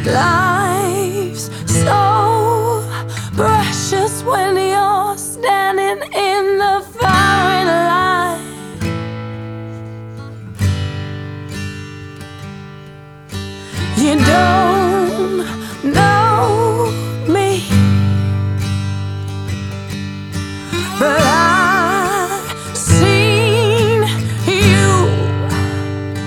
Life's so precious when you're standing in the firing line. You don't know